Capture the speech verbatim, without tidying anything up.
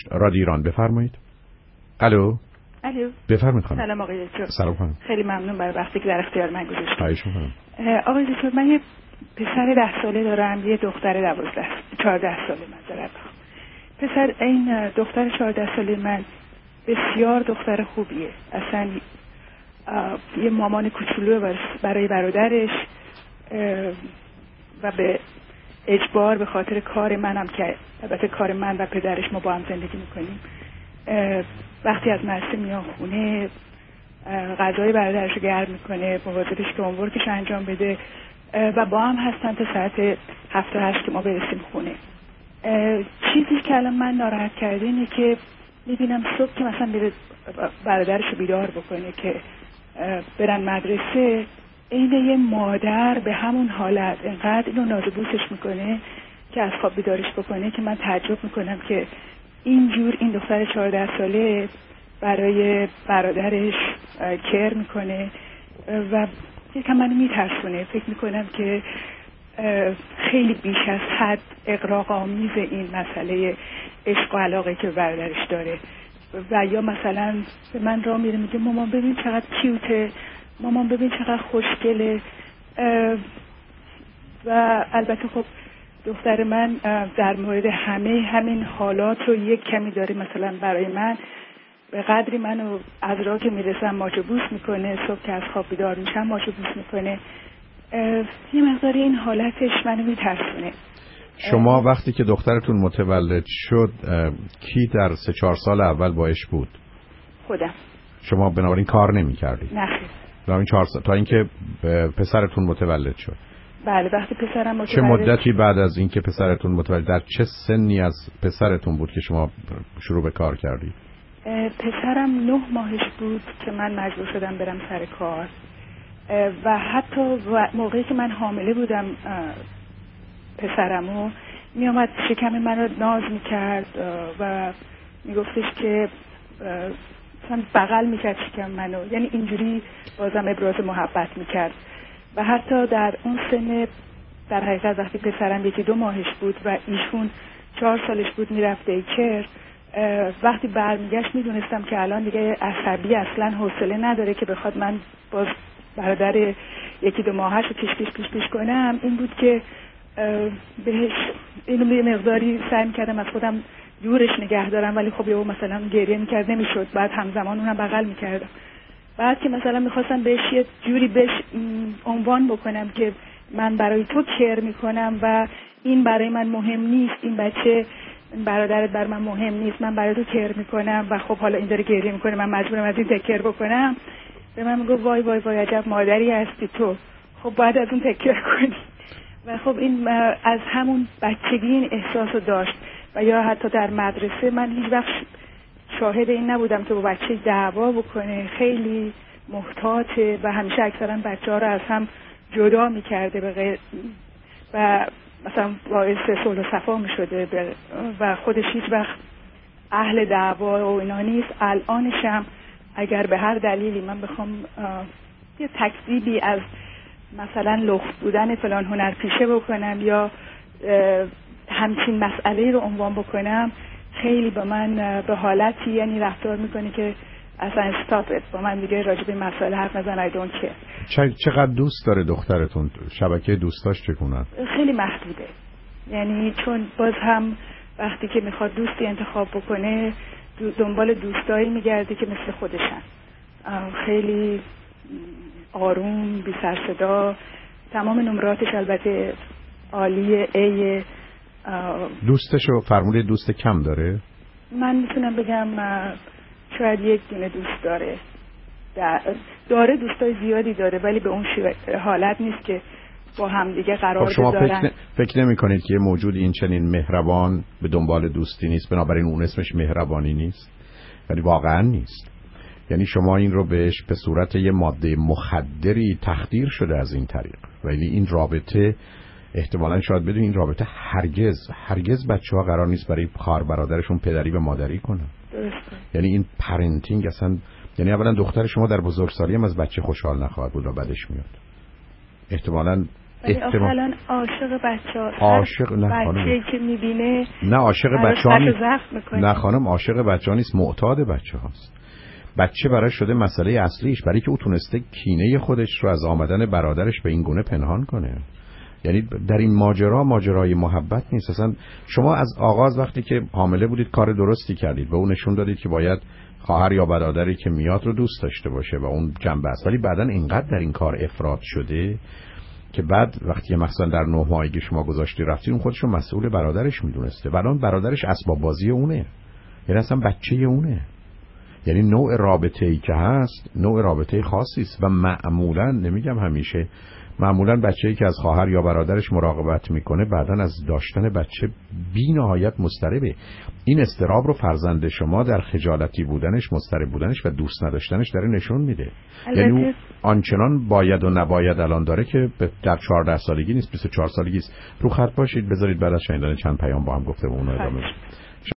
رادیو ایران بفرمایید. الو. الو. بفرمایید خانم. سلام آقای دکتر. سلام خانم. خیلی ممنون برای وقتی که در اختیار من گذاشتید. خواهش می‌کنم. آقای دکتر، من یه پسر ده ساله دارم، یه دختر دوازده چهارده ساله من دارم. پسر این دختر چهارده ساله من بسیار دختر خوبیه. اصلا یه مامان کوچولو برای برادرش و به اجبار به خاطر کار منم که البته کار من و پدرش ما با هم زندگی میکنیم، وقتی از مدرسه میاد خونه غذای برادرش رو گرم میکنه، مواظبش که هومورکش انجام بده و با هم هستن تا ساعت هفت و هشت که ما برسیم خونه. چیزی که الان من ناراحت کرده اینه که میبینم صبح که مثلا میره برادرش رو بیدار بکنه که برن مدرسه، این یه مادر به همون حالت اینقدر اینو ناز و بوسش میکنه که از خواب بیدارش بکنه که من تعجب میکنم که اینجور این دختر چهارده ساله برای برادرش کر میکنه و یکم من میترسونه. فکر میکنم که خیلی بیش از حد اغراق آمیز این مسئله عشق و علاقه که برادرش داره و یا مثلا به من راه میره میگه مامان ببین چقدر کیوته، مامان ببین چقدر خوشگله. و البته خب دختر من در مورد همه همین حالات رو یک کمی داره. مثلا برای من به قدری منو از راه که میرسم ماچو بوس میکنه، صبح که از خواب بیدار میشم ماچو بوس میکنه. یه مقداری این حالتش منو میترسونه. شما وقتی که دخترتون متولد شد کی در سه چهار سال اول باش بود؟ خودم. شما بنابراین کار نمی کردید؟ نه خیر. بنابراین چهار سال تا اینکه پسرتون متولد شد؟ بله. وقتی پسرم متولد چه مدتی بعد از اینکه پسرتون متولد، در چه سنی از پسرتون بود که شما شروع به کار کردید؟ پسرم نه ماهش بود که من مجبور شدم برم سر کار و حتی موقعی که من حامله بودم پسرمو می آمد شکم من رو ناز می کرد و می گفتش که مثلا بغل می کرد شکم منو، یعنی اینجوری بازم ابراز محبت می کرد. و حتی در اون سن در حقیقت وقتی پسرم یکی دو ماهش بود و ایشون چهار سالش بود میرفت دیکر، وقتی برمیگشت میدونستم که الان دیگه عصبی اصلا حوصله نداره که بخواد من باز برادر یکی دو ماهش رو پیش پیش پیش پیش کنم. این بود که بهش اینو یه مقداری سعی می‌کردم از خودم دورش نگه دارم، ولی خب یهو مثلا گریه می‌کرد نمی‌شد، بعد همزمان اونم بغل می‌کردم. بعد که مثلا می‌خواستم بهش یه جوری بهش عنوان بکنم که من برای تو کر می‌کنم و این برای من مهم نیست، این بچه برادرت بر من مهم نیست، من برای تو کر می‌کنم و خب حالا این داره گریه می‌کنه من مجبورم از این تکر بکنم. به من میگه وای وای وای عجب مادری هستی تو، خب باید از اون تکر کنی. و خب این از همون بچگی این احساسو داشت. و یا حتی در مدرسه من هیچ وقت شاهد این نبودم که با بچه دعوا بکنه، خیلی محتاطه و همیشه اکثرا بچه‌ها رو از هم جدا می‌کرده به غیر و مثلا باعث صلح و صفا می‌شده و خودش هیچ وقت اهل دعوا و اینا نیست. الانشم اگر به هر دلیلی من بخوام یه تکذیبی از مثلا لخت بودن فلان هنرپیشه بکنم یا همچین مسئله رو عنوان بکنم، خیلی با من به حالتی یعنی رفتار میکنه که اصلا استاپت، با من میگه راجع به مسائل حرف نزن، I don't care. چقدر دوست داره دخترتون؟ شبکه دوستاش چگونه؟ خیلی محدوده، یعنی چون باز هم وقتی که میخواد دوستی انتخاب بکنه دنبال دوستایی میگرده که مثل خودشن، خیلی آروم، بی سر صدا، تمام نمراتش البته عالیه. ای دوستشو فرموده دوست کم داره؟ من میتونم بگم شاید یک دونه دوست داره، داره دوستای زیادی داره ولی به اون حالت نیست که با هم دیگه قرار خب شما بذارن. فکر, فکر نمی کنید که یه موجود این چنین مهربان به دنبال دوستی نیست، بنابراین اون اسمش مهربانی نیست؟ ولی واقعا نیست. یعنی شما این رو بهش به صورت یه ماده مخدری تخدیر شده از این طریق، ولی این رابطه احتمالاً شاید بدون این رابطه هرگز هرگز بچه‌ها قرار نیست برای خواهر برادرشون پدری و مادری کنن. درسته. یعنی این پرنتینگ اصلا، یعنی اولا دختر شما در بزرگسالی هم از بچه خوشحال نخواهد بود و بدش میاد. احتمالاً احتمال الان عاشق بچه‌ها عاشق نه خانم بچه‌ای که می‌بینه نه عاشق بچه‌ها نیست نه خانم عاشق بچه‌ها نیست معتاد بچه‌هاست. بچه برای شده مسئله اصلیش برای که او تونسته کینه خودش رو از آمدن برادرش به این گونه پنهان کنه. یعنی در این ماجرا ماجرای محبت نیست. اصلا شما از آغاز وقتی که حامله بودید کار درستی کردید، به اون نشون دادید که باید خواهر یا برادری که میاد رو دوست داشته باشه و اون جنبه است. ولی بعدن اینقدر در این کار افراط شده که بعد وقتی مثلا در نه ماهگی شما گذاشتی رفتی، اون خودشو مسئول برادرش میدونسته و الان برادرش اسباب بازی اونه، یعنی اصلا بچه اونه. یعنی نوع رابطه‌ای که هست نوع رابطه خاصی است و معمولا نمیگم همیشه، معمولا بچه‌ای که از خواهر یا برادرش مراقبت میکنه بعدن از داشتن بچه بی نهایت مضطربه. این اضطراب رو فرزند شما در خجالتی بودنش، مضطرب بودنش و دوست نداشتنش داره نشون میده. یعنی او آنچنان باید و نباید الان داره که در چهارده سالگی نیست، بیست و چهار سالگی است. رو خط باشید، بذارید بعد از شنیدن چند پیام با هم گفته و اون ادامه.